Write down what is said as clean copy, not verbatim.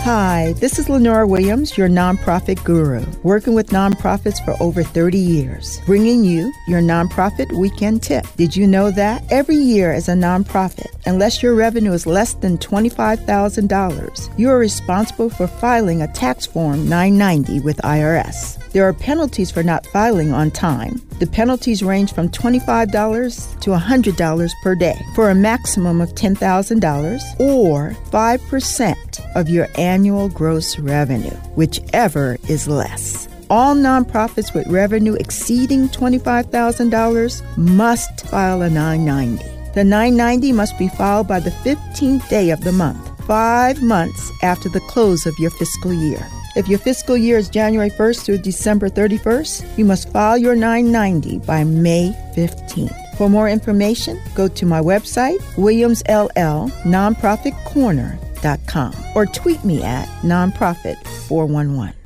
Hi, this is Lenora Williams, your nonprofit guru, working with nonprofits for over 30 years, bringing you your nonprofit weekend tip. Did you know that every year as a nonprofit, unless your revenue is less than $25,000, you are responsible for filing a tax form 990 with IRS. There are penalties for not filing on time. The penalties range from $25 to $100 per day for a maximum of $10,000 or 5% of your annual gross revenue, whichever is less. All nonprofits with revenue exceeding $25,000 must file a 990. The 990 must be filed by the 15th day of the month, 5 months after the close of your fiscal year. If your fiscal year is January 1st through December 31st, you must file your 990 by May 15th. For more information, go to my website, WilliamsLLNonprofitCorner.com, or tweet me at nonprofit411.